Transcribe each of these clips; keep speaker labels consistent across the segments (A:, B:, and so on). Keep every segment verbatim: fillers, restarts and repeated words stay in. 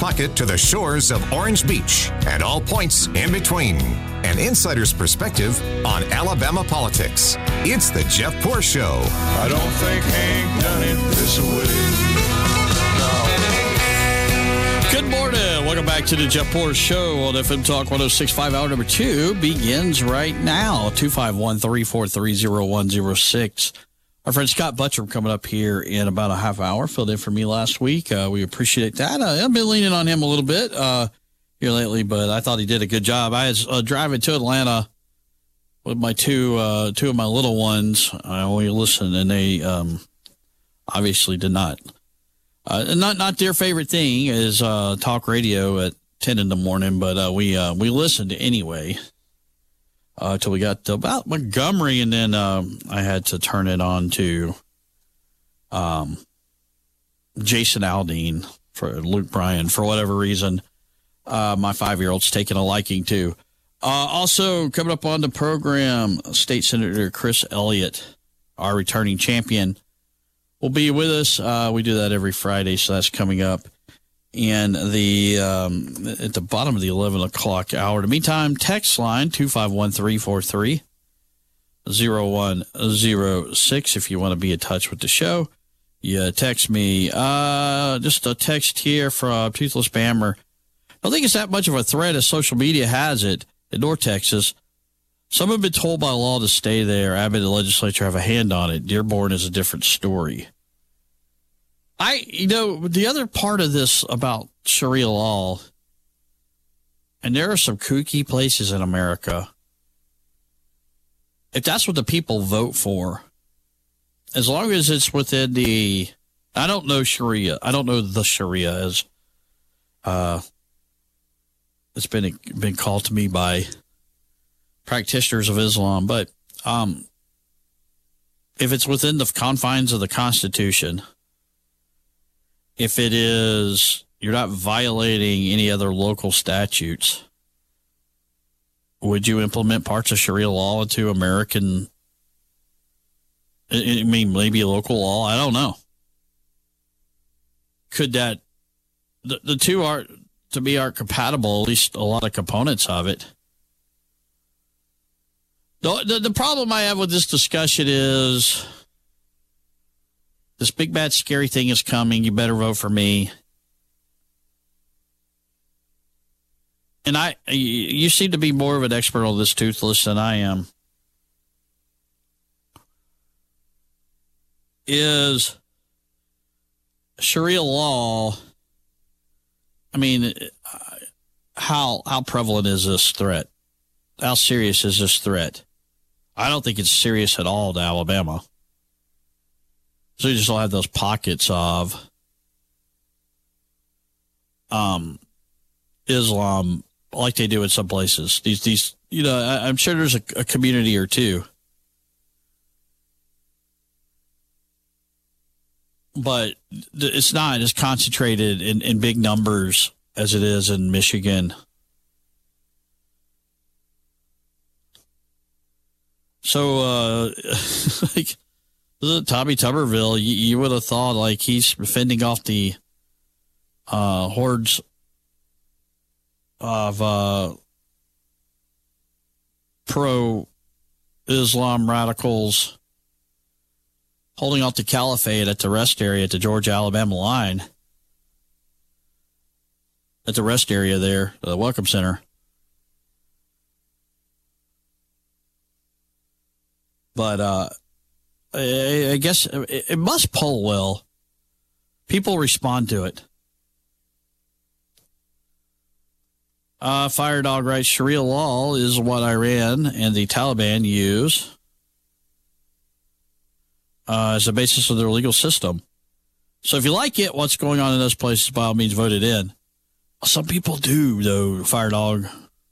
A: pocket to the shores of Orange Beach and all points in between. An insider's perspective on Alabama politics. It's the Jeff Poor Show.
B: I don't think Hank done it this way.
C: Good morning. Welcome back to the Jeff Poor Show on F M Talk one oh six point five. Hour number two begins right now. two five one, three four three, oh one oh six. Our friend Scott Butcher coming up here in about a half hour. Filled in for me last week. Uh, we appreciate that. Uh, I've been leaning on him a little bit uh, here lately, but I thought he did a good job. I was uh, driving to Atlanta with my two uh, two of my little ones. I only listened, and they um, obviously did not. Uh, not not their favorite thing is uh, talk radio at ten in the morning, but uh, we uh, we listened anyway uh, till we got to about Montgomery, and then um, I had to turn it on to um, Jason Aldean for Luke Bryan for whatever reason. Uh, my five-year-old's taking a liking to. Uh, also coming up on the program, State Senator Chris Elliott, our returning champion, will be with us. Uh, we do that every Friday, so that's coming up. And the um, at the bottom of the eleven o'clock hour. In the meantime, text line two five one, three four three, oh one oh six if you want to be in touch with the show. You text me. Uh, just a text here from Toothless Bammer. I don't think it's that much of a threat as social media has it in North Texas. Some have been told by law to stay there. Abbott and the legislature have a hand on it. Dearborn is a different story. I, you know, the other part of this about Sharia law, and there are some kooky places in America, if that's what the people vote for, as long as it's within the, I don't know Sharia, I don't know the Sharia as, uh, it's been been called to me by practitioners of Islam, but um, if it's within the confines of the Constitution, if it is, you're not violating any other local statutes, would you implement parts of Sharia law into American, I mean, maybe a local law? I don't know. Could that, the, the two are, to me, aren't compatible, at least a lot of components of it. The, the, the problem I have with this discussion is this big, bad, scary thing is coming. You better vote for me. And I, you seem to be more of an expert on this, Toothless, than I am. Is Sharia law, I mean, how how prevalent is this threat? How serious is this threat? I don't think it's serious at all to Alabama. So you just don't have those pockets of um, Islam like they do in some places. These, these, you know, I, I'm sure there's a, a community or two, but it's not as concentrated in, in big numbers as it is in Michigan. So, uh, like, Tommy Tuberville, you, you would have thought, like, he's fending off the uh, hordes of uh, pro-Islam radicals holding off the caliphate at the rest area at the Georgia-Alabama line, at the rest area there, the Welcome Center. But uh, I, I guess it, it must poll well. People respond to it. Uh, Fire Dog writes, Sharia law is what Iran and the Taliban use uh, as the basis of their legal system. So if you like it, what's going on in those places, by all means, vote it in. Some people do, though, Fire Dog.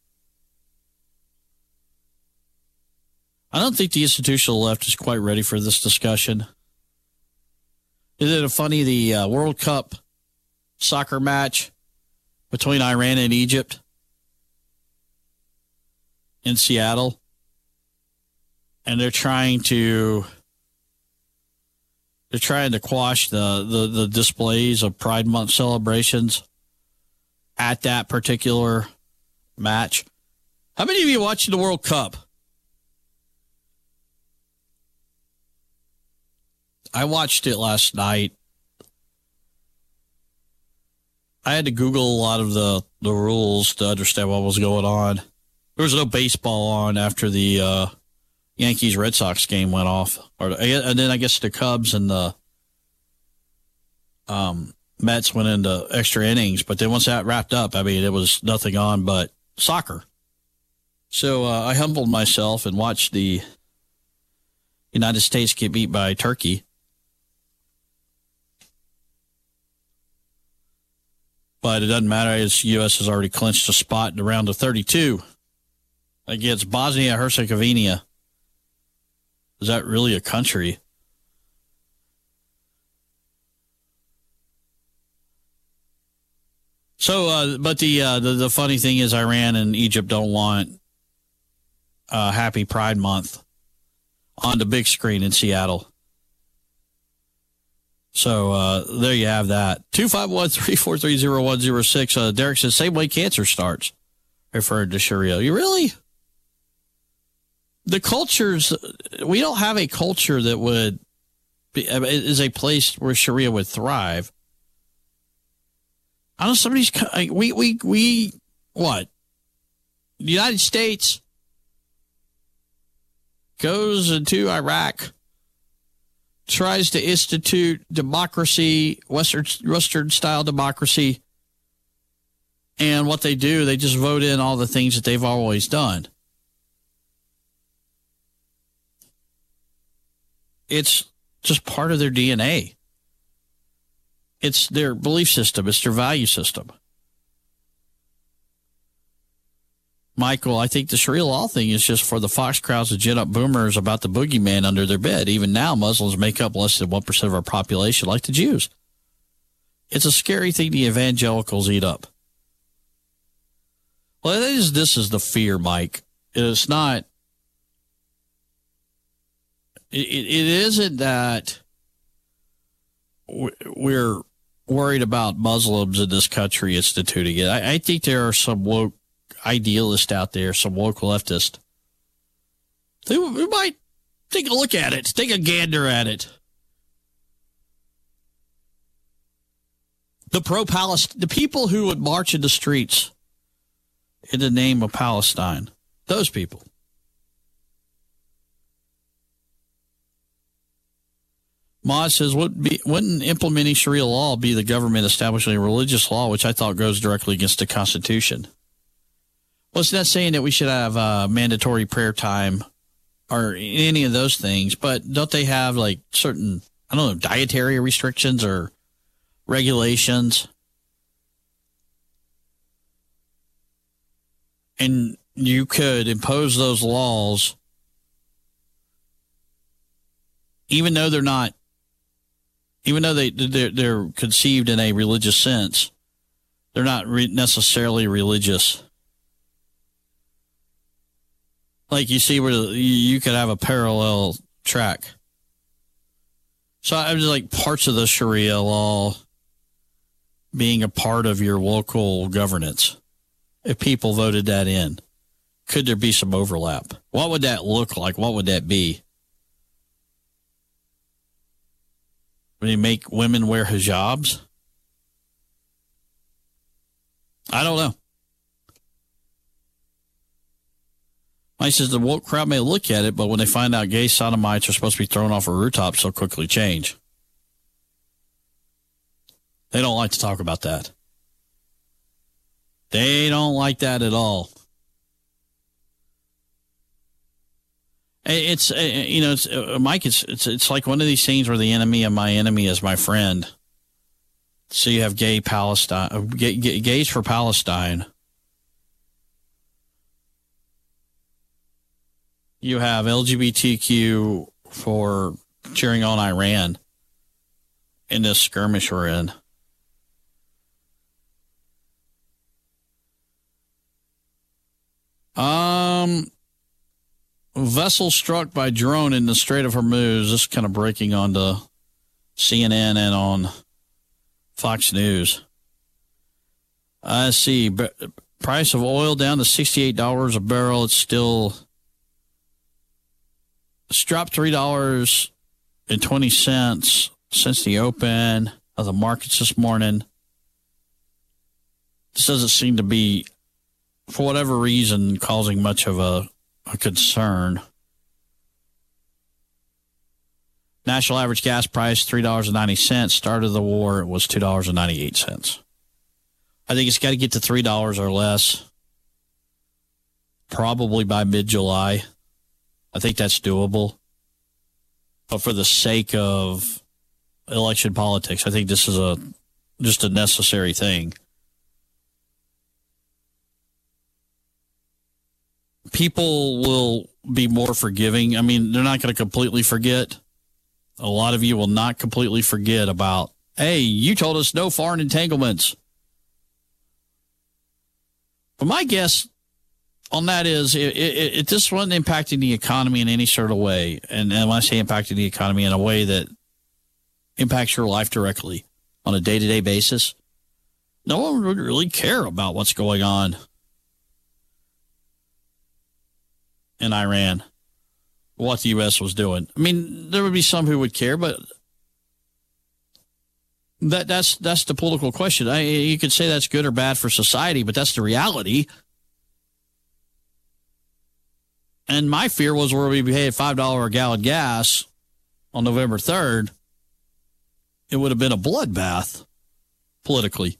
C: I don't think the institutional left is quite ready for this discussion. Isn't it funny, the uh, World Cup soccer match between Iran and Egypt in Seattle? And they're trying to they're trying to quash the, the, the displays of Pride Month celebrations at that particular match. How many of you watching the World Cup? I watched it last night. I had to Google a lot of the, the rules to understand what was going on. There was no baseball on after the uh, Yankees-Red Sox game went off. Or, and then I guess the Cubs and the um, Mets went into extra innings. But then once that wrapped up, I mean, it was nothing on but soccer. So uh, I humbled myself and watched the United States get beat by Turkey. But it doesn't matter, as U S has already clinched a spot in the round of thirty-two against Bosnia-Herzegovina. Is that really a country? So, uh, but the, uh, the the funny thing is Iran and Egypt don't want uh, Happy Pride Month on the big screen in Seattle. So uh, there you have that. two five one, three four three, zero one zero six. Uh, Derek says, same way cancer starts, referring to Sharia. You really? The cultures, we don't have a culture that would be, is a place where Sharia would thrive. I don't know, somebody's, we, we, we, what? The United States goes into Iraq, tries to institute democracy, Western Western style democracy, and what they do, they just vote in all the things that they've always done. It's just part of their D N A. It's their belief system. It's their value system. Michael, I think the Sharia law thing is just for the fox crowds to gin up boomers about the boogeyman under their bed. Even now, Muslims make up less than one percent of our population, like the Jews. It's a scary thing the evangelicals eat up. Well, it is, this is the fear, Mike. It's not, it, it isn't that we're worried about Muslims in this country instituting it. I, I think there are some woke idealist out there, some woke leftist. They, we might take a look at it, take a gander at it. The pro-Palestine, the people who would march in the streets in the name of Palestine, those people. Moz says, wouldn't, be, wouldn't implementing Sharia law be the government establishing a religious law, which I thought goes directly against the Constitution? Well, it's not saying that we should have uh, mandatory prayer time or any of those things, but don't they have like certain, I don't know, dietary restrictions or regulations? And you could impose those laws even though they're not, even though they, they're, they're conceived in a religious sense, they're not re- necessarily religious. Like you see where you could have a parallel track. So I was like parts of the Sharia law being a part of your local governance. If people voted that in, could there be some overlap? What would that look like? What would that be? Would they make women wear hijabs? I don't know. Mike says the woke crowd may look at it, but when they find out gay sodomites are supposed to be thrown off a rooftop, so quickly change. They don't like to talk about that. They don't like that at all. It's, you know, it's, Mike, it's, it's, it's like one of these things where the enemy of my enemy is my friend. So you have gay Palestine, gay, gay, gays for Palestine. You have L G B T Q for cheering on Iran in this skirmish we're in. Um, vessel struck by drone in the Strait of Hormuz. This is kind of breaking onto C N N and on Fox News. I see. But price of oil down to sixty-eight dollars a barrel. It's still it's dropped three dollars and twenty cents since the open of the markets this morning. This doesn't seem to be, for whatever reason, causing much of a, a concern. National average gas price, three dollars and ninety cents. Start of the war, it was two dollars and ninety-eight cents. I think it's got to get to three dollars or less, probably by mid-July. I think that's doable. But for the sake of election politics, I think this is a just a necessary thing. People will be more forgiving. I mean, they're not going to completely forget. A lot of you will not completely forget about, hey, you told us no foreign entanglements. But my guess on that is, it, it, it, this wasn't impacting the economy in any sort of way. And, and when I say impacting the economy in a way that impacts your life directly on a day-to-day basis, no one would really care about what's going on in Iran, what the U S was doing. I mean, there would be some who would care, but that that's that's the political question. I, you could say that's good or bad for society, but that's the reality. And my fear was where we paid five dollars a gallon gas on November third, it would have been a bloodbath politically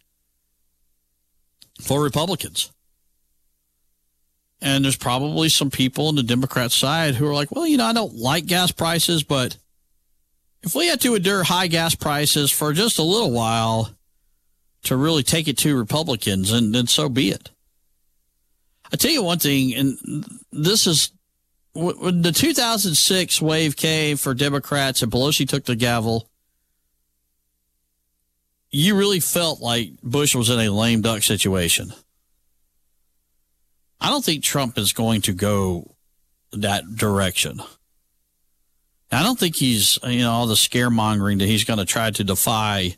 C: for Republicans. And there's probably some people on the Democrat side who are like, well, you know, I don't like gas prices, but if we had to endure high gas prices for just a little while to really take it to Republicans, and then so be it. I tell you one thing, and this is when the two thousand six wave came for Democrats and Pelosi took the gavel, you really felt like Bush was in a lame duck situation. I don't think Trump is going to go that direction. I don't think he's, you know, all the scaremongering that he's going to try to defy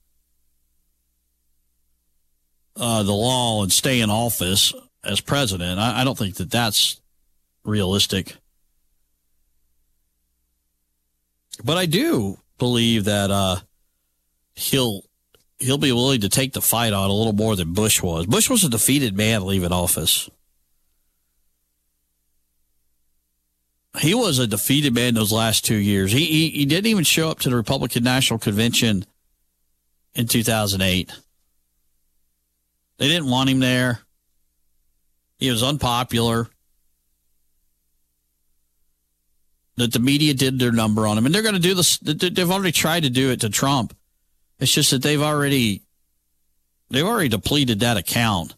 C: uh, the law and stay in office as president. I, I don't think that that's realistic. But I do believe that uh, he'll he'll be willing to take the fight on a little more than Bush was. Bush was a defeated man leaving office. He was a defeated man those last two years. He, he he didn't even show up to the Republican National Convention in two thousand eight. They didn't want him there. He was unpopular. That the media did their number on him, and they're going to do this. They've already tried to do it to Trump. It's just that they've already they've already depleted that account.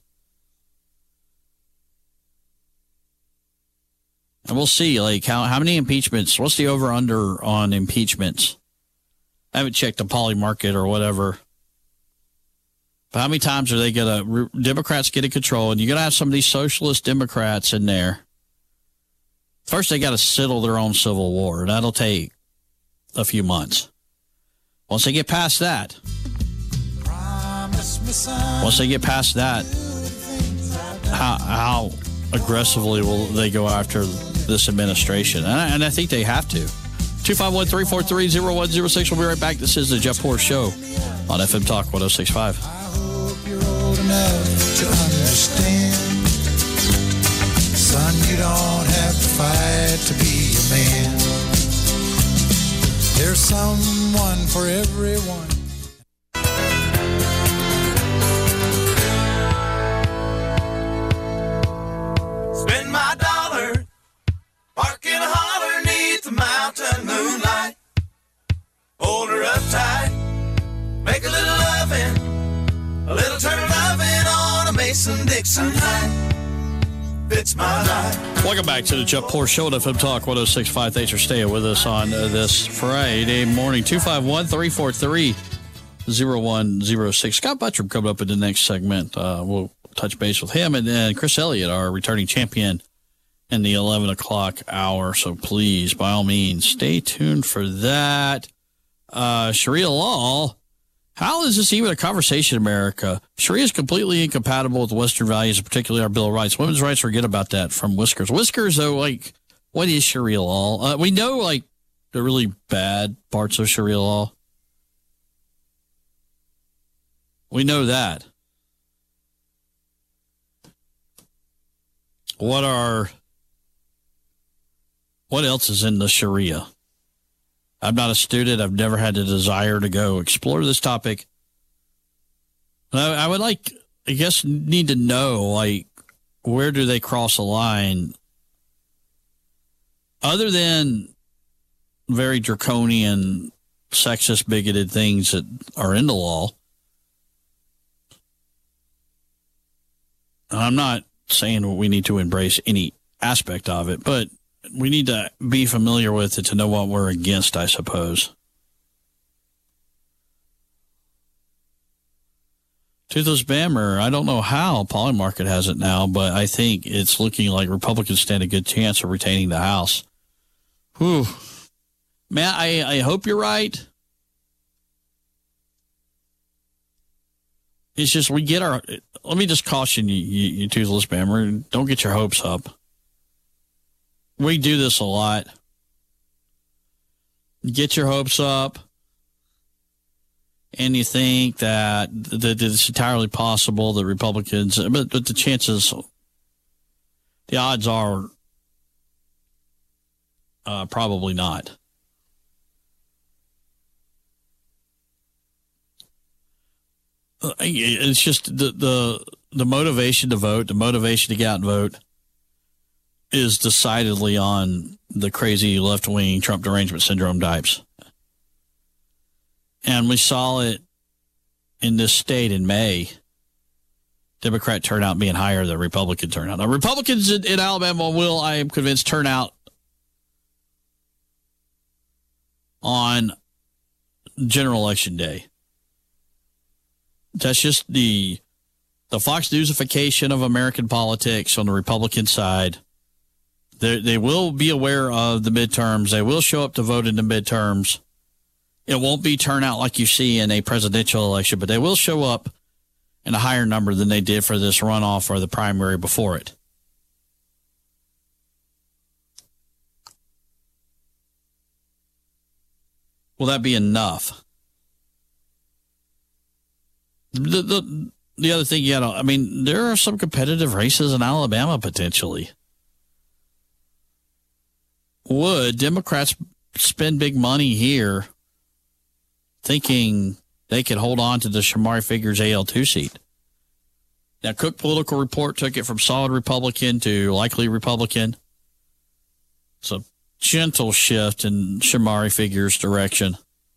C: And we'll see, like, how, how many impeachments, what's the over-under on impeachments? I haven't checked the poly market or whatever. But how many times are they going to, Democrats get in control, and you're going to have some of these socialist Democrats in there. First, they got to settle their own civil war. That'll take a few months. Once they get past that, once they get past that, how, how aggressively will they go after this administration? And I, and I think they have to. two five one, three four three, zero one zero six. We'll be right back. This is the Jeff Poor Show on F M Talk one oh six point five.
B: I hope you're old enough to understand. Son, you don't have to fight to be a man. There's someone for everyone. Spend my dollar, park in a holler neath the mountain moonlight. Hold her up tight, make a little loving, a little turn loving on a Mason-Dixon night. It's my life.
C: Welcome back to the Jeff Poor Show at F M Talk one oh six point five. Thanks for staying with us on uh, this Friday morning. two five one, three four three, zero one zero six. Scott Buttram coming up in the next segment. Uh, we'll touch base with him, and then Chris Elliott, our returning champion, in the eleven o'clock hour. So please, by all means, stay tuned for that. Uh, Sharia law How is this even a conversation in America? Sharia is completely incompatible with Western values, particularly our Bill of Rights. Women's rights, forget about that from Whiskers. Whiskers, though, like, what is Sharia law? Uh, we know, like, the really bad parts of Sharia law. We know that. What are, what else is in the Sharia? I'm not a student. I've never had the desire to go explore this topic. I, I would like, I guess, need to know, like, where do they cross a line? Other than very draconian, sexist, bigoted things that are in the law. I'm not saying we need to embrace any aspect of it, but we need to be familiar with it to know what we're against, I suppose. Toothless Bammer, I don't know how Polymarket has it now, but I think it's looking like Republicans stand a good chance of retaining the House. Whew. Man, I, I hope you're right. It's just we get our... Let me just caution you, you, you Toothless Bammer, don't get your hopes up. We do this a lot. Get your hopes up, and you think that, that it's entirely possible that Republicans, but, but the chances, the odds are uh, probably not. It's just the, the the motivation to vote, the motivation to get out and vote is decidedly on the crazy left-wing Trump derangement syndrome types. And we saw it in this state in May. Democrat turnout being higher than Republican turnout. Now, Republicans in, in Alabama will, I am convinced, turn out on general election day. That's just the the Fox Newsification of American politics on the Republican side. They, they will be aware of the midterms. They will show up to vote in the midterms. It won't be turnout like you see in a presidential election, but they will show up in a higher number than they did for this runoff or the primary before it. Will that be enough? The, the, the other thing, you know, I mean, there are some competitive races in Alabama potentially. Would Democrats spend big money here thinking they could hold on to the Shamari Figures A L two seat? Now, Cook Political Report took it from solid Republican to likely Republican. It's a gentle shift in Shamari Figures' direction.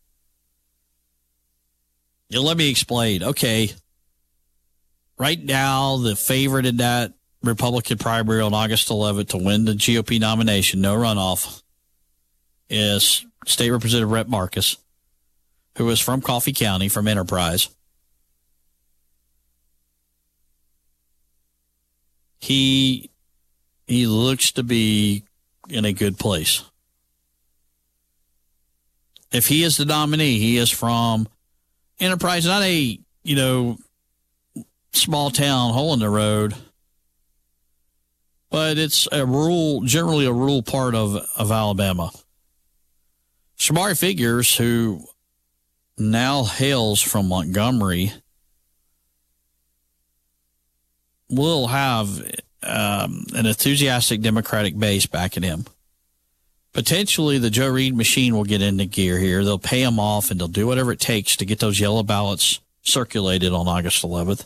C: Yeah, let me explain. Okay. Right now, the favorite in that Republican primary on August eleventh to win the G O P nomination, no runoff, is State Representative Rhett Marcus, who is from Coffee County, from Enterprise. He he looks to be in a good place. If he is the nominee, he is from Enterprise, not a, you know, small town hole in the road, but it's a rural, generally a rural part of, of Alabama. Shamari Figures, who now hails from Montgomery, will have um, an enthusiastic Democratic base backing him. Potentially, the Joe Reed machine will get into gear here. They'll pay him off, and they'll do whatever it takes to get those yellow ballots circulated on August eleventh.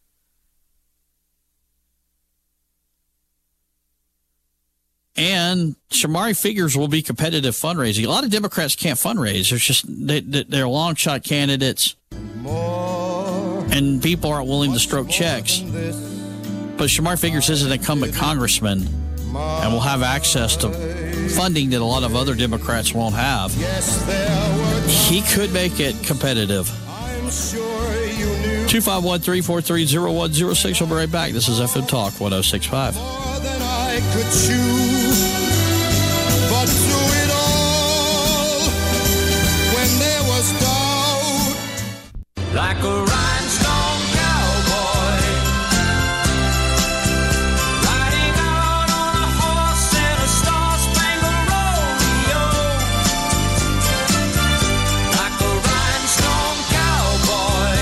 C: And Shamari Figures will be competitive fundraising. A lot of Democrats can't fundraise. There's just they, they're long shot candidates, and people aren't willing to stroke checks. But Shamari Figures is an incumbent congressman and will have access to funding that a lot of other Democrats won't have. He could make it competitive. two five one, three four three, zero one zero six. We'll be right back. This is F M Talk one oh six point five.
D: More than I could chew, but through it all, when there was doubt.
B: like a rhinestone cowboy, riding out on a horse in a star-spangled rodeo, like a rhinestone cowboy,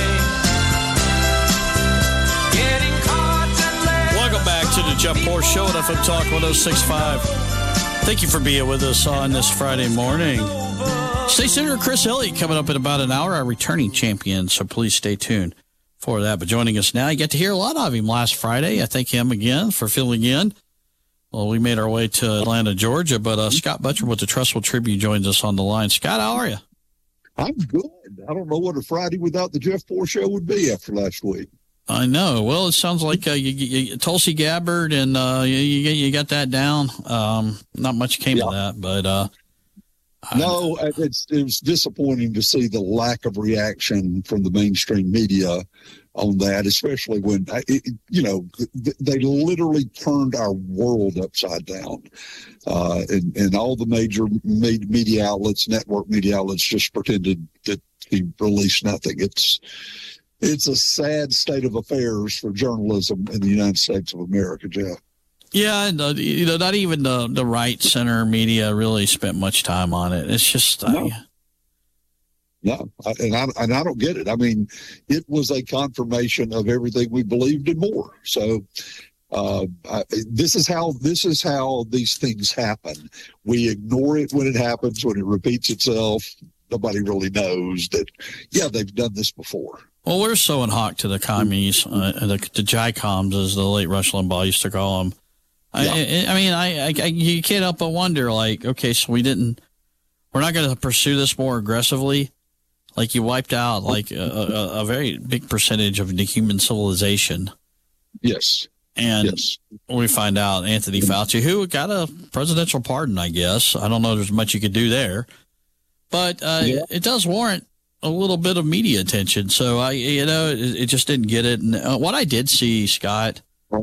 B: getting caught and let.
C: Welcome back to the Jeff Poor Show at F M Talk one oh six point five. Thank you for being with us on this Friday morning. State Senator Chris Elliott coming up in about an hour, our returning champion, so please stay tuned for that. But joining us now, you get to hear a lot of him last Friday. I thank him again for filling in. Well, we made our way to Atlanta, Georgia, but uh, Scott Butcher with the Trussville Tribune joins us on the line. Scott, how are you?
E: I'm good. I don't know what a Friday without the Jeff Poor Show would be after last week.
C: I know. Well, it sounds like uh, you, you, Tulsi Gabbard, and uh, you, you you got that down. Um, not much came yeah. of that, but uh,
E: no, I, it's it was disappointing to see the lack of reaction from the mainstream media on that, especially when it, you know they literally turned our world upside down, uh, and and all the major media outlets, network media outlets, just pretended that he released nothing. It's It's a sad state of affairs for journalism in the United States of America, Jeff.
C: Yeah, and, uh, you know, not even the, the right center media really spent much time on it. It's just,
E: no,
C: I,
E: no. I, and I and I don't get it. I mean, it was a confirmation of everything we believed and more. So, uh, I, this is how this is how these things happen. We ignore it when it happens, when it repeats itself. Nobody really knows that. Yeah, they've done this before.
C: Well, we're sewing hawk to the commies, uh, the, the J I COMs, as the late Rush Limbaugh used to call them. I, yeah. I, I mean, I, I, you can't help but wonder, like, okay, so we didn't, we're not going to pursue this more aggressively. Like, you wiped out, like, a, a, a very big percentage of the human civilization.
E: Yes.
C: And
E: yes.
C: we find out Anthony Fauci, who got a presidential pardon, I guess. I don't know if there's much you could do there. But uh, yeah. it, it does warrant a little bit of media attention. So I, you know, it, it just didn't get it. And uh, what I did see, Scott,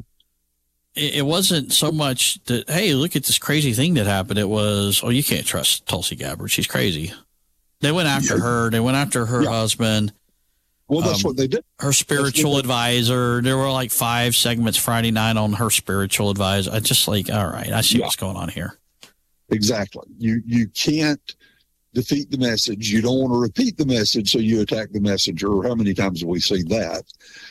C: it, it wasn't so much that, hey, look at this crazy thing that happened. It was, oh, you can't trust Tulsi Gabbard. She's crazy. They went after yeah. her. They went after her yeah. husband.
E: Well, that's um, what they did.
C: Her spiritual advisor. There were like five segments Friday night on her spiritual advisor. I just like, all right, I see yeah. what's going on here.
E: Exactly. You, you can't defeat the message. You don't want to repeat the message, so you attack the messenger. How many times have we seen that?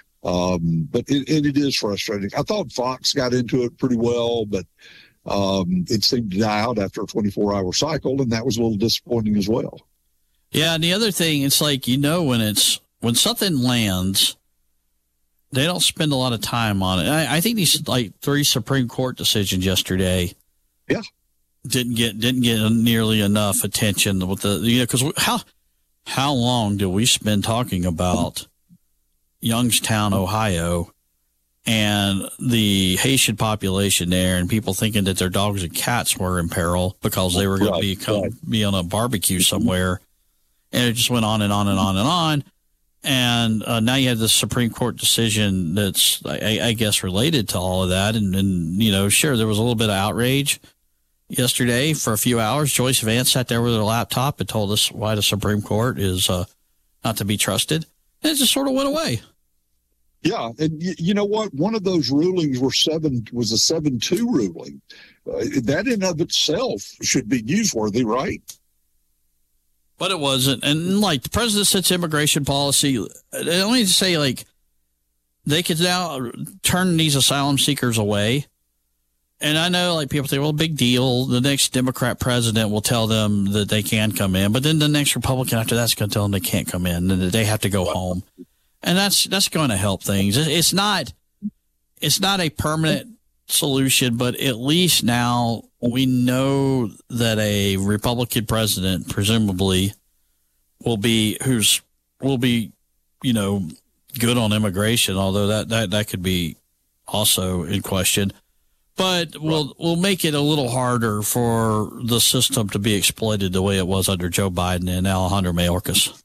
E: Um, but it, and it is frustrating. I thought Fox got into it pretty well, but um, it seemed to die out after a twenty-four hour cycle, and that was a little disappointing as well.
C: Yeah, and the other thing, it's like, you know, when it's when something lands, they don't spend a lot of time on it. I, I think these like three Supreme Court decisions yesterday.
E: Yeah.
C: Didn't get didn't get nearly enough attention with the you know because how how long did we spend talking about Youngstown, Ohio, and the Haitian population there, and people thinking that their dogs and cats were in peril because they were going right, to be come, right. be on a barbecue somewhere, and it just went on and on and on and on, and uh, now you have this Supreme Court decision that's I, I guess related to all of that, and, and you know sure there was a little bit of outrage yesterday for a few hours. Joyce Vance sat there with her laptop and told us why the Supreme Court is uh, not to be trusted. And it just sort of went away.
E: Yeah. And you, you know what? One of those rulings were seven was a seven two ruling. Uh, that in of itself should be newsworthy, right?
C: But it wasn't. And like the president sets immigration policy, let me say like they could now turn these asylum seekers away. And I know, like, people say, well, big deal. The next Democrat president will tell them that they can come in. But then the next Republican after that's going to tell them they can't come in and that they have to go home. And that's that's going to help things. It's not it's not a permanent solution, but at least now we know that a Republican president, presumably, will be who's will be, you know, good on immigration, although that, that, that could be also in question. But we'll we'll make it a little harder for the system to be exploited the way it was under Joe Biden and Alejandro Mayorkas.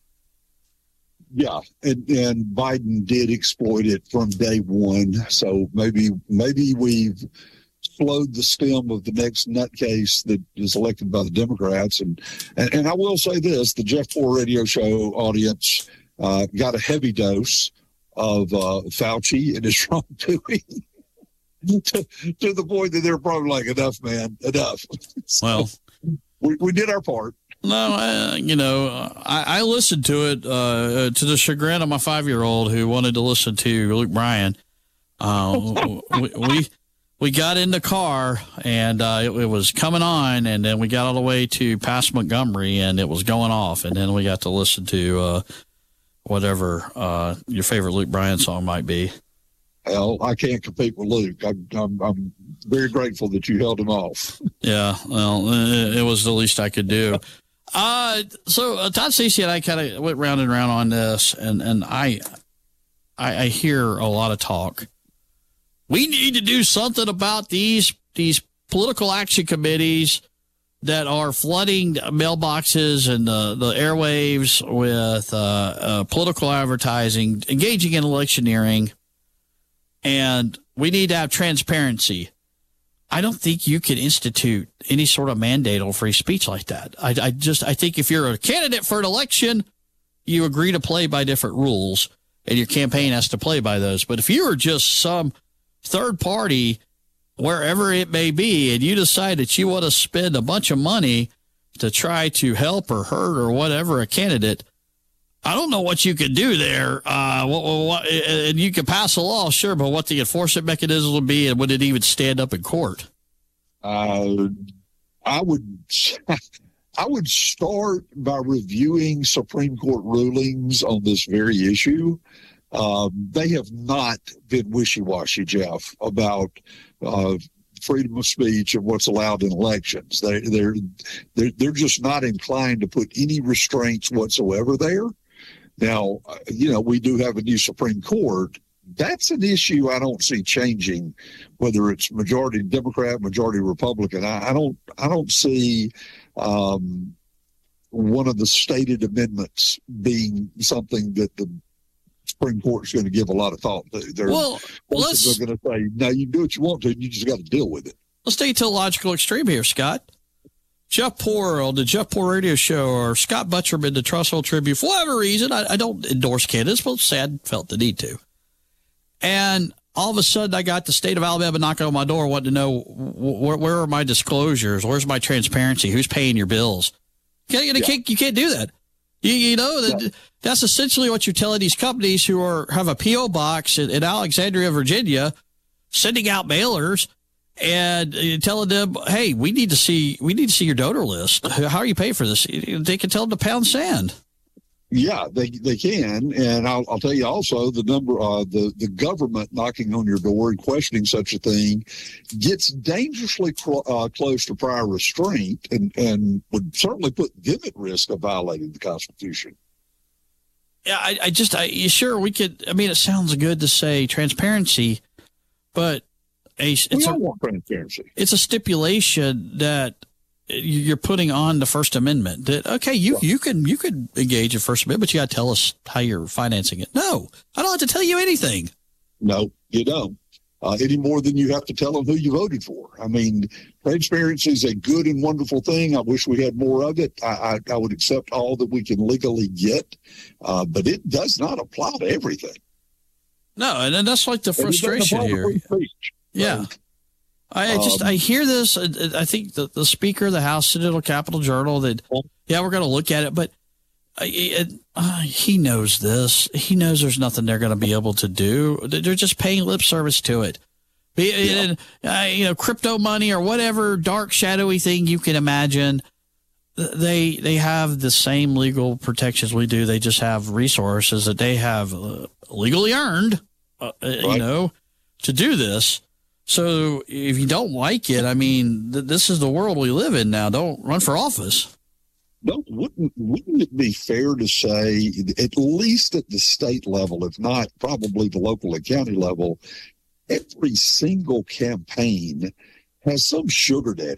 E: Yeah, and, and Biden did exploit it from day one. So maybe maybe we've slowed the stem of the next nutcase that is elected by the Democrats. And, and, and I will say this, the Jeff Poor radio show audience, uh, got a heavy dose of uh, Fauci and his wrongdoing to, to the point that they're probably like, enough, man, enough. So
C: Well,
E: we, we did our part.
C: No, I, you know, I, I listened to it uh, to the chagrin of my five-year-old who wanted to listen to Luke Bryan. Uh, we, we we got in the car and uh, it, it was coming on, and then we got all the way to past Montgomery, and it was going off, and then we got to listen to uh, whatever uh, your favorite Luke Bryan song might be.
E: Well, I can't compete with Luke. I'm, I'm, I'm very grateful that you held him off.
C: Yeah, well, it, it was the least I could do. Uh, so uh, Todd Stacey and I kind of went round and round on this, and, and I, I I hear a lot of talk. We need to do something about these these political action committees that are flooding mailboxes and the, the airwaves with uh, uh, political advertising, engaging in electioneering, and we need to have transparency. I don't think you can institute any sort of mandate on free speech like that. I, I just, I think if you're a candidate for an election, you agree to play by different rules, and your campaign has to play by those. But if you are just some third party, wherever it may be, and you decide that you want to spend a bunch of money to try to help or hurt or whatever a candidate, I don't know what you could do there. Uh, what, what, and you could pass a law, sure, but what the enforcement mechanism would be, and would it even stand up in court?
E: Uh, I would, I would start by reviewing Supreme Court rulings on this very issue. Um, they have not been wishy-washy, Jeff, about uh, freedom of speech and what's allowed in elections. They, they're, they're they're just not inclined to put any restraints whatsoever there. Now, you know, we do have a new Supreme Court. That's an issue I don't see changing, whether it's majority Democrat, majority Republican. I, I don't, I don't see um, one of the stated amendments being something that the Supreme Court is going to give a lot of thought to. They're,
C: well, let's,
E: they're going to say, no, you can do what you want to, and you just got to deal with it.
C: Let's take it to a logical extreme here, Scott. Jeff Poor on the Jeff Poor Radio Show, or Scott Butcher in the Trussell Tribune, for whatever reason, I, I don't endorse candidates, but sad felt the need to. And all of a sudden, I got the state of Alabama knocking on my door, wanting to know wh- where are my disclosures, where's my transparency, who's paying your bills. You can't, you
E: Yeah.
C: can't, you can't do that. You, you know, that,
E: Yeah.
C: that's essentially what you're telling these companies who are have a P O box in, in Alexandria, Virginia, sending out mailers and telling them, hey, we need to see we need to see your donor list. How are you paying for this? They can tell them to pound sand.
E: Yeah, they they can, and I'll, I'll tell you also the number, uh, the the government knocking on your door and questioning such a thing gets dangerously cl- uh, close to prior restraint, and and would certainly put them at risk of violating the Constitution.
C: Yeah, I, I just, I sure we could. I mean, it sounds good to say transparency, but a, it's
E: We
C: a
E: all want transparency.
C: it's a stipulation that you're putting on the First Amendment. That okay, you you can you could engage in First Amendment, but you got to tell us how you're financing it. No, I don't have to tell you anything.
E: No, you don't. Uh, any more than you have to tell them who you voted for. I mean, transparency is a good and wonderful thing. I wish we had more of it. I, I, I would accept all that we can legally get, uh, but it does not apply to everything.
C: No, and then that's like the
E: And it doesn't
C: frustration
E: apply to
C: here.
E: free speech.
C: Yeah.
E: So,
C: I, I just
E: Um,
C: I hear this. uh, I think the, the Speaker of the House said it on Capitol Journal that yeah we're going to look at it, but uh, it, uh, he knows this. He knows there's nothing they're going to be able to do. They're just paying lip service to it. Be- and, uh, you know, crypto money or whatever dark shadowy thing you can imagine. They they have the same legal protections we do. They just have resources that they have uh, legally earned, uh, you
E: Right.
C: know, to do this. So if you don't like it, I mean, th- this is the world we live in now. Don't run for office.
E: Don't, wouldn't, wouldn't it be fair to say, at least at the state level, if not probably the local and county level, every single campaign has some sugar daddy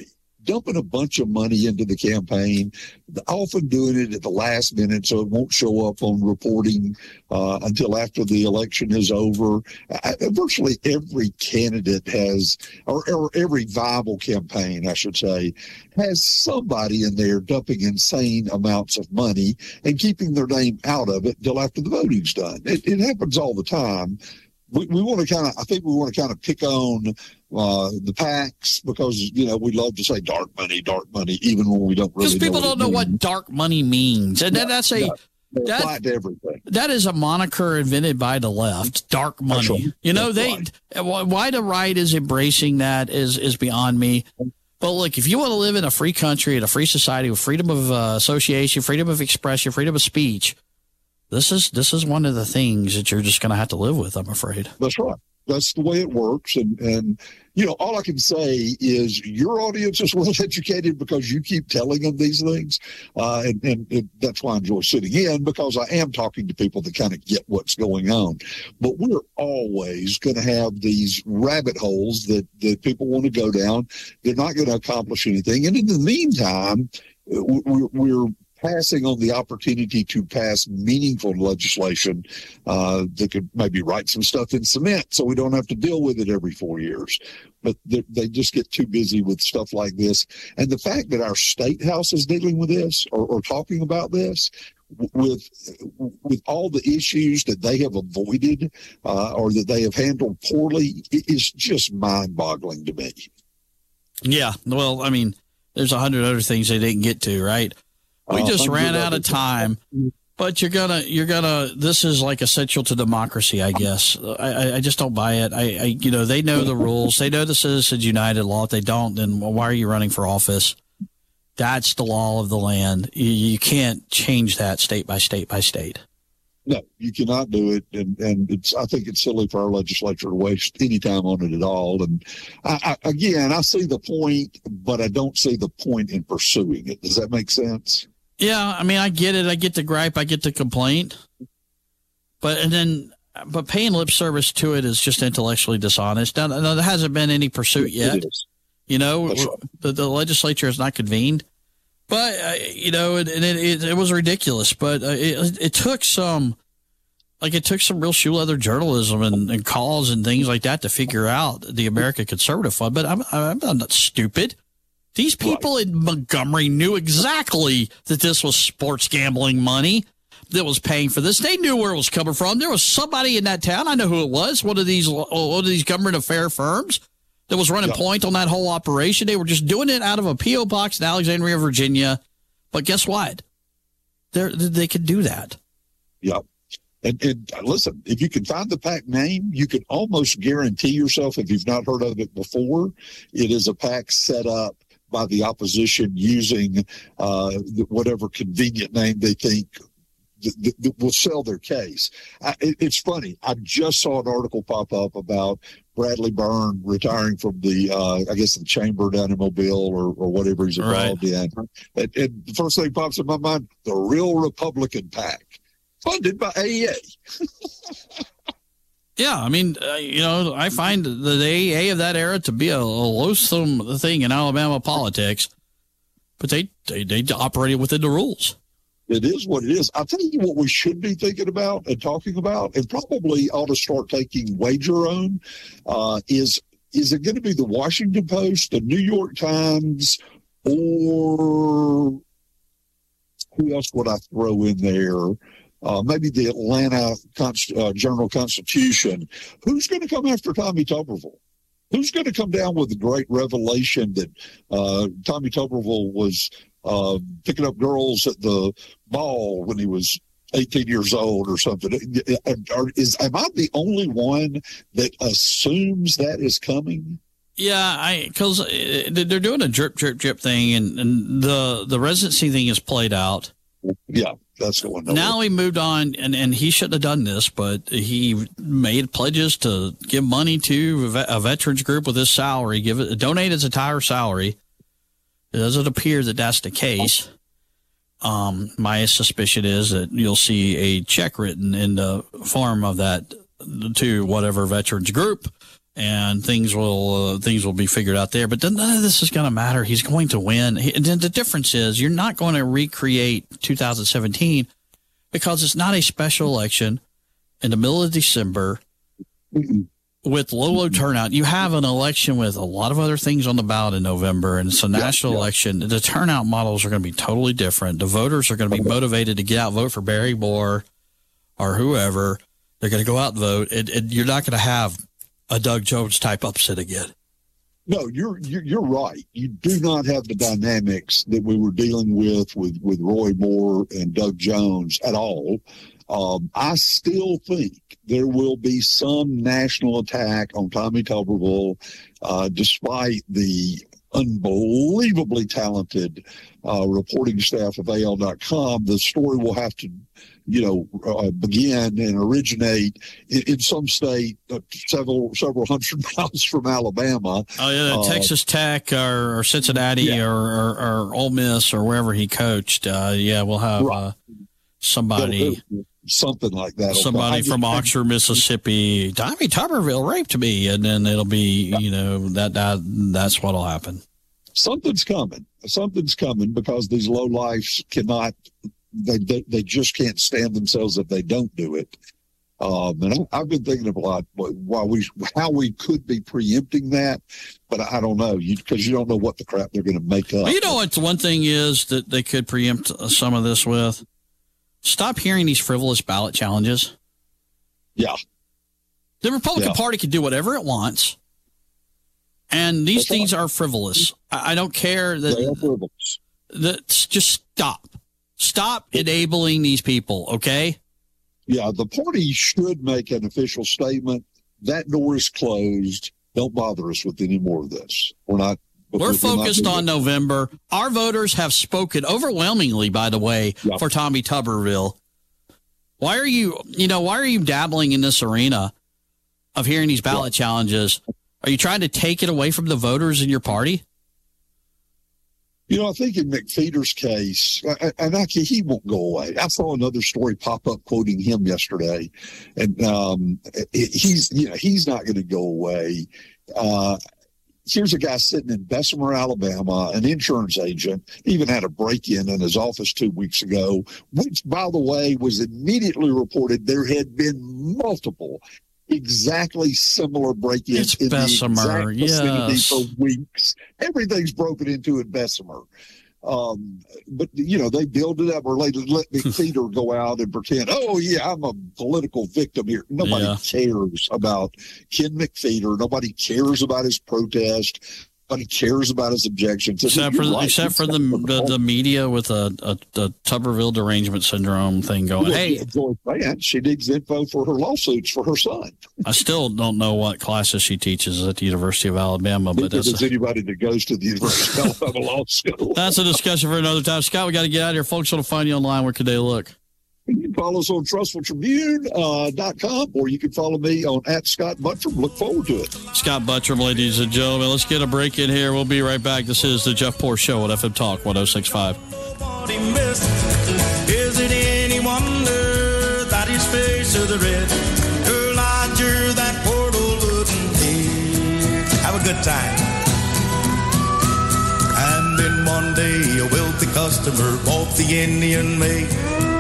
E: dumping a bunch of money into the campaign, often doing it at the last minute so it won't show up on reporting uh, until after the election is over. I, virtually every candidate has, or, or every viable campaign, I should say, has somebody in there dumping insane amounts of money and keeping their name out of it until after the voting's done. It, it happens all the time. We, we want to kind of, I think we want to kind of pick on uh, the PACs because, you know, we love to say dark money, dark money, even when we don't really know.
C: Because people don't know what dark money means. And
E: yeah,
C: that's a,
E: yeah.
C: That,
E: to everything.
C: That is a moniker invented by the left, dark money. Right. You know, That's they right. why the right is embracing that is is beyond me. But look, if you want to live in a free country, in a free society with freedom of uh, association, freedom of expression, freedom of speech, this is this is one of the things that you're just going to have to live with, I'm afraid.
E: That's right. That's the way it works. And, and, you know, all I can say is your audience is well educated because you keep telling them these things. Uh, and, and, and that's why I enjoy sitting in, because I am talking to people that kind of get what's going on. But we're always going to have these rabbit holes that, that people want to go down. They're not going to accomplish anything. And in the meantime, we're, we're passing on the opportunity to pass meaningful legislation uh, that could maybe write some stuff in cement so we don't have to deal with it every four years. But they, they just get too busy with stuff like this. And the fact that our state house is dealing with this or, or talking about this with with all the issues that they have avoided uh, or that they have handled poorly is just mind-boggling to me.
C: Yeah, well, I mean, there's a hundred other things they didn't get to, right? We just uh, ran out of time, but you're gonna, you're gonna. This is like essential to democracy, I guess. I, I just don't buy it. I, I, you know, they know the rules. They know the Citizens United law. If they don't, then why are you running for office? That's the law of the land. You, you can't change that state by state by state.
E: No, you cannot do it, and and it's. I think it's silly for our legislature to waste any time on it at all. And I, I, again, I see the point, but I don't see the point in pursuing it. Does that make sense?
C: Yeah, I mean, I get it. I get the gripe. I get the complaint. But and then, but paying lip service to it is just intellectually dishonest. Now, now there hasn't been any pursuit yet. You know, right. the, the legislature has not convened. But, uh, you know, and it, it, it was ridiculous. But uh, it, it took some, like it took some real shoe leather journalism and, and calls and things like that to figure out the American Conservative Fund. But I'm, I'm not stupid. These people right. in Montgomery knew exactly that this was sports gambling money that was paying for this. They knew where it was coming from. There was somebody in that town. I know who it was. One of these, one of these government affair firms that was running yep. point on that whole operation. They were just doing it out of a P O box in Alexandria, Virginia. But guess what? They they could do that.
E: Yep. And, and listen, if you can find the PAC name, you can almost guarantee yourself, if you've not heard of it before, it is a PAC set up by the opposition using uh, whatever convenient name they think that, that will sell their case. I, it, it's funny. I just saw an article pop up about Bradley Byrne retiring from the, uh, I guess, the chamber down in Mobile or, or whatever he's involved right. in. And, and the first thing pops in my mind, the Real Republican PAC, funded by A E A.
C: Yeah, I mean, uh, you know, I find the A E A of that era to be a, a loathsome thing in Alabama politics, but they, they, they operated within the rules.
E: It is what it is. I'll tell you what we should be thinking about and talking about, and probably ought to start taking wager on, uh, is, is it going to be the Washington Post, the New York Times, or who else would I throw in there? Uh, maybe the Atlanta Const- uh, Journal-Constitution. Who's going to come after Tommy Tuberville? Who's going to come down with the great revelation that uh, Tommy Tuberville was uh, picking up girls at the ball when he was eighteen years old or something? Is, am I the only one that assumes that is coming?
C: Yeah, I because they're doing a drip, drip, drip thing, and, and the, the residency thing is played out.
E: Yeah. That's the one.
C: Now he moved on, and, and he shouldn't have done this, but he made pledges to give money to a veterans group with his salary, give it, donate his entire salary. It doesn't appear that that's the case. Um, my suspicion is that you'll see a check written in the form of that to whatever veterans group, and things will uh, things will be figured out there. But then none of this is going to matter. He's going to win. He, and then the difference is you're not going to recreate two thousand seventeen because it's not a special election in the middle of December with low, low turnout. You have an election with a lot of other things on the ballot in November, and it's a national yeah, yeah. election. The turnout models are going to be totally different. The voters are going to be motivated to get out and vote for Barry Moore or whoever. They're going to go out and vote. And, and you're not going to have a Doug Jones type upset again.
E: No, you're, you're you're right. You do not have the dynamics that we were dealing with with, with Roy Moore and Doug Jones at all. Um, I still think there will be some national attack on Tommy Tuberville, uh, despite the unbelievably talented uh, reporting staff of A L dot com. The story will have to, you know, uh, begin and originate in, in some state uh, several several hundred miles from Alabama.
C: Oh yeah, uh, Texas Tech or, or Cincinnati yeah. or, or, or Ole Miss or wherever he coached. Uh, yeah, we'll have right. uh, somebody.
E: Something like that.
C: Somebody from Oxford, Mississippi. Tommy Tuberville raped me, and then it'll be, you know, that, that that's what'll happen.
E: Something's coming. Something's coming because these low lifes cannot. They, they they just can't stand themselves if they don't do it. Um, and I, I've been thinking a lot why we how we could be preempting that, but I don't know you because you don't know what the crap they're going to make up.
C: Well, you know what? The one thing is that they could preempt some of this with. Stop hearing these frivolous ballot challenges.
E: Yeah.
C: The Republican yeah. Party can do whatever it wants. And these That's things right. are frivolous. I, I don't care that.
E: They are frivolous.
C: That just stop. Stop enabling these people, okay?
E: Yeah, the party should make an official statement. That door is closed. Don't bother us with any more of this. We're not.
C: We're focused on November. Our voters have spoken overwhelmingly, by the way, yep. for Tommy Tuberville. Why are you, you know, why are you dabbling in this arena of hearing these ballot yep. challenges? Are you trying to take it away from the voters in your party?
E: You know, I think in McPheeter's case, and actually he won't go away. I saw another story pop up quoting him yesterday, and um, he's, you know, he's not going to go away. Uh, Here's a guy sitting in Bessemer, Alabama, an insurance agent, even had a break-in in his office two weeks ago, which, by the way, was immediately reported. There had been multiple exactly similar break-ins
C: it's
E: in
C: Bessemer,
E: the exact vicinity
C: yes.
E: for weeks. Everything's broken into in Bessemer. Um, but, you know, they build it up or let, let McPheeter go out and pretend, oh, yeah, I'm a political victim here. Nobody yeah. cares about Ken McPheeter. Nobody cares about his protest. Nobody cares about his objections.
C: Except for, right. except for the, the the media with a, a, a Tuberville derangement syndrome thing going, hey.
E: She needs info for her lawsuits for her son.
C: I still don't know what classes she teaches at the University of Alabama. But
E: that's there's a, anybody that goes to the University of Alabama Law School.
C: That's a discussion for another time. Scott, we got to get out of here. Folks want to find you online. Where could they look?
E: You can follow us on Trustful Tribune dot com, or you can follow me on at Scott Buttram. Look forward to it.
C: Scott Buttram, ladies and gentlemen. Let's get a break in here. We'll be right back. This is the Jeff Poor Show at F M Talk one oh six point five.
B: Is it any wonder that his face is red? Her lodger, that portal wouldn't pay. Have a good time. And then one day a wealthy customer bought the Indian maid.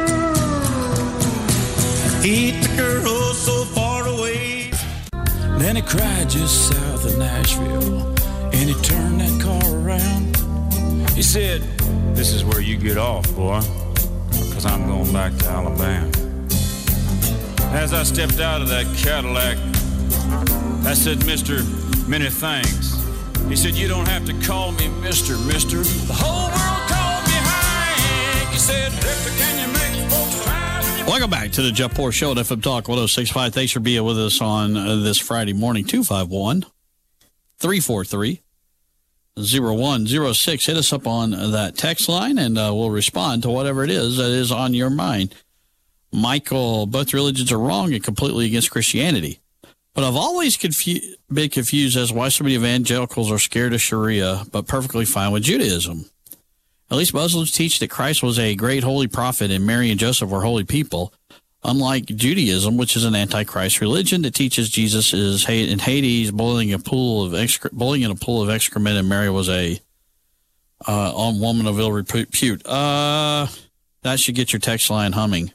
B: He took her oh so far away.
F: Then he cried just south of Nashville, and he turned that car around. He said, "This is where you get off, boy, because I'm going back to Alabama." As I stepped out of that Cadillac, I said, "Mister, many thanks." He said, "You don't have to call me Mister, Mister. The whole world called me Hank." He said, "Victor, can you make folks cry?"
C: Welcome back to the Jeff Poor Show at F M Talk one oh six point five. Thanks for being with us on uh, this Friday morning. two five one, three four three, oh one oh six. Hit us up on that text line, and uh, we'll respond to whatever it is that is on your mind. Michael, both religions are wrong and completely against Christianity. But I've always confu- been confused as to why so many evangelicals are scared of Sharia, but perfectly fine with Judaism. At least Muslims teach that Christ was a great holy prophet and Mary and Joseph were holy people. Unlike Judaism, which is an antichrist religion that teaches Jesus is in Hades, boiling a pool of excre- boiling in a pool of excrement, and Mary was a uh, on woman of ill repute. Uh, that should get your text line humming.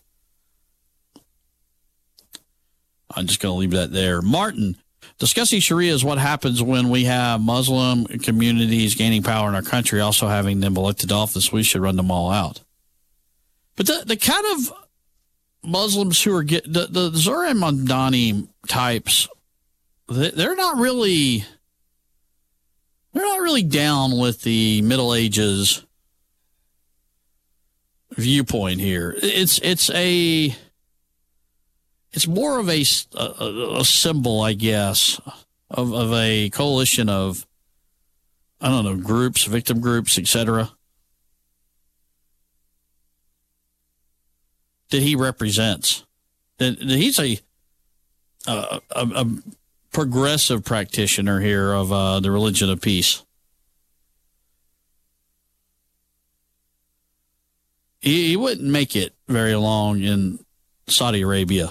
C: I'm just going to leave that there. Martin, discussing Sharia is what happens when we have Muslim communities gaining power in our country, also having them elected to office. We should run them all out. But the, the kind of Muslims who are get the, the Zohar Mamdani types, they, they're not really, they're not really down with the Middle Ages viewpoint here. It's, it's a, It's more of a, a, a symbol, I guess, of, of a coalition of, I don't know, groups, victim groups, et cetera, that he represents. That, that he's a, a, a progressive practitioner here of uh, the religion of peace. He, he wouldn't make it very long in Saudi Arabia.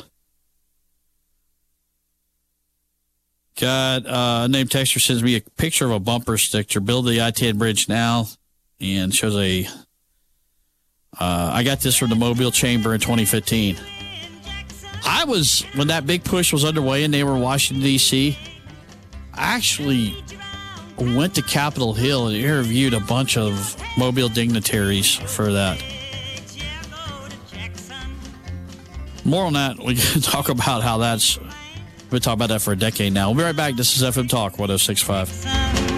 C: Got uh, a name texter sends me a picture of a bumper sticker. Build the I ten bridge now, and shows a. Uh, I got this from the Mobile Chamber in twenty fifteen. I was when that big push was underway, and they were in Washington D C. I actually went to Capitol Hill and interviewed a bunch of Mobile dignitaries for that. More on that. We can talk about how that's. We've been talking about that for a decade now. We'll be right back. This is F M Talk one oh six point five.